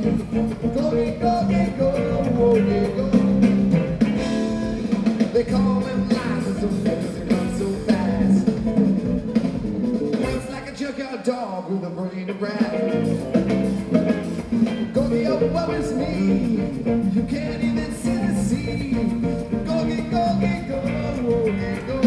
Go, get, go, get, go, oh, get, go. They call them license because they run so fast. Runs like a junkyard dog with a brain of brass. Go get up, what is me? You can't even see the sea. Go get, go, get, go, oh, get, go.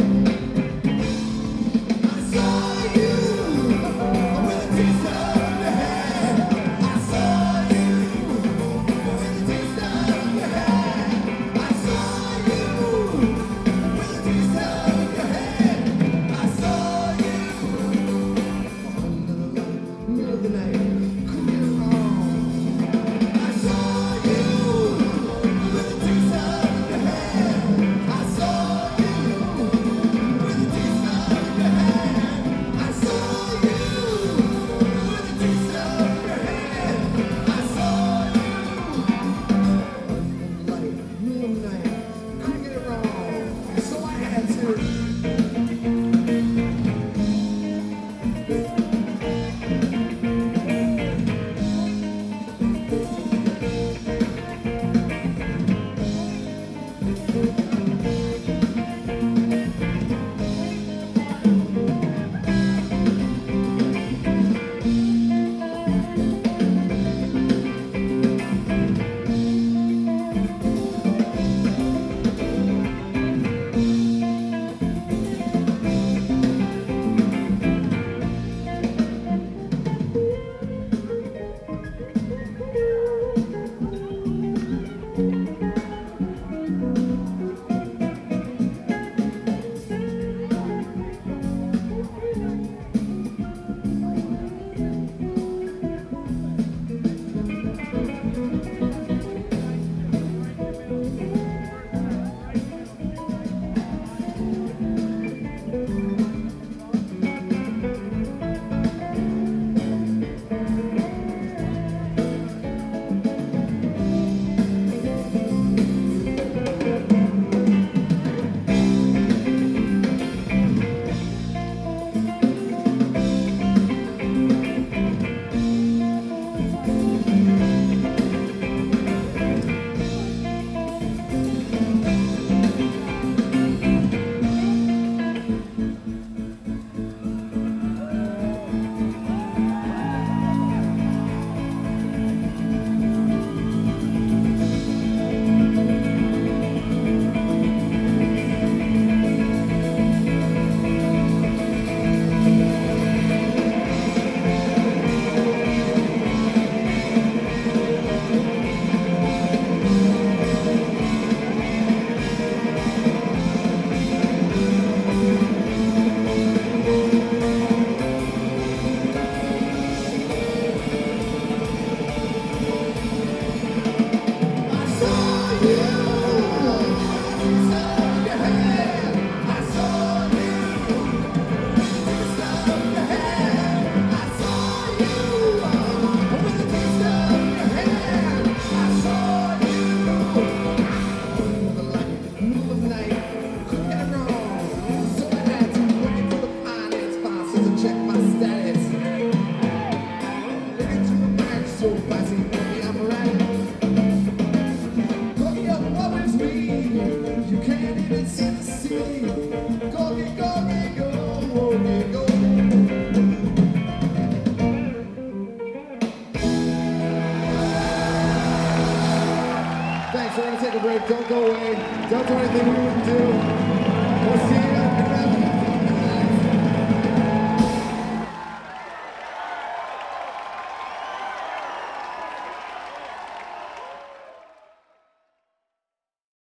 I saw you with a taste of your hand. I saw you with a taste of your hand. I saw you with a taste of your hand. I saw you under the light, middle of the night, cooking wrong. I saw you with a taste of your hand. I saw you with a taste of your hand. I saw you with a taste of your hand. I saw you under the light, middle of the night, couldn't get it wrong, so I had to. Check my status. Look into the back, so fuzzy, baby, I'm right. Go get up, what is me? You can't even see the sea. Go get, go get, go, oh, get, go. Thanks, we're gonna take a break. Don't go away. Don't do anything we wouldn't do. We'll see you.